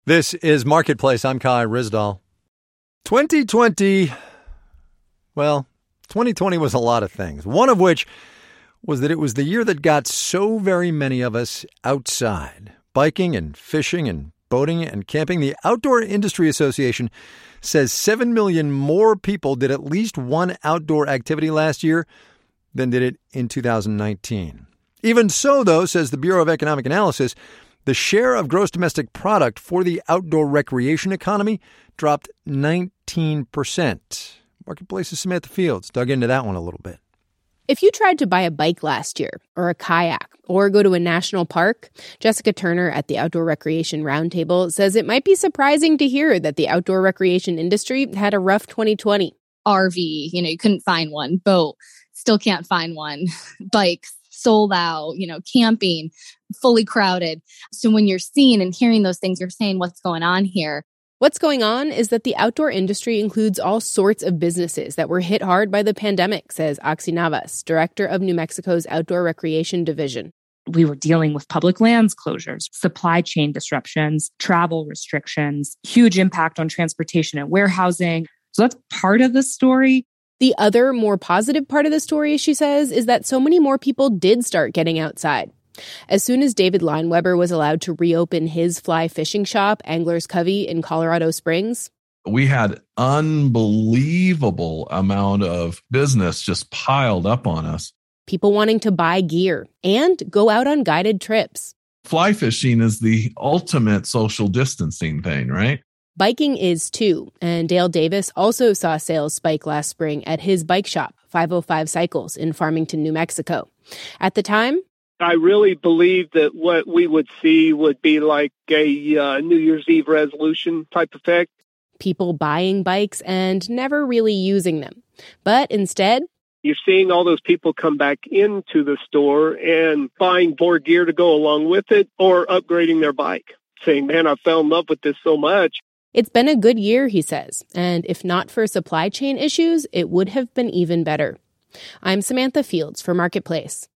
This is Marketplace. I'm Kai Ryssdal. 2020 was a lot of things. One of which was that it was the year that got so very many of us outside, biking and fishing and boating and camping. The Outdoor Industry Association says 7 million more people did at least one outdoor activity last year than did it in 2019. Even so, though, says the Bureau of Economic Analysis, the share of gross domestic product for the outdoor recreation economy dropped 19%. Marketplace's Samantha Fields dug into that one a little bit. If you tried to buy a bike last year, or a kayak, or go to a national park, Jessica Turner at the Outdoor Recreation Roundtable says it might be surprising to hear that the outdoor recreation industry had a rough 2020. RV, you couldn't find one. Boat, still can't find one. Bikes, sold out. Camping, fully crowded. So when you're seeing and hearing those things, you're saying, what's going on here? What's going on is that the outdoor industry includes all sorts of businesses that were hit hard by the pandemic, says Oxy Navas, director of New Mexico's Outdoor Recreation Division. We were dealing with public lands closures, supply chain disruptions, travel restrictions, huge impact on transportation and warehousing. So that's part of the story. The other, more positive part of the story, she says, is that so many more people did start getting outside. As soon as David Lineweber was allowed to reopen his fly fishing shop, Angler's Covey in Colorado Springs, we had unbelievable amount of business just piled up on us. People wanting to buy gear and go out on guided trips. Fly fishing is the ultimate social distancing thing, right? Biking is too, and Dale Davis also saw sales spike last spring at his bike shop, 505 Cycles in Farmington, New Mexico. At the time, I really believe that what we would see would be like a New Year's Eve resolution type effect. People buying bikes and never really using them. But instead, you're seeing all those people come back into the store and buying more gear to go along with it or upgrading their bike, saying, man, I fell in love with this so much. It's been a good year, he says, and if not for supply chain issues, it would have been even better. I'm Samantha Fields for Marketplace.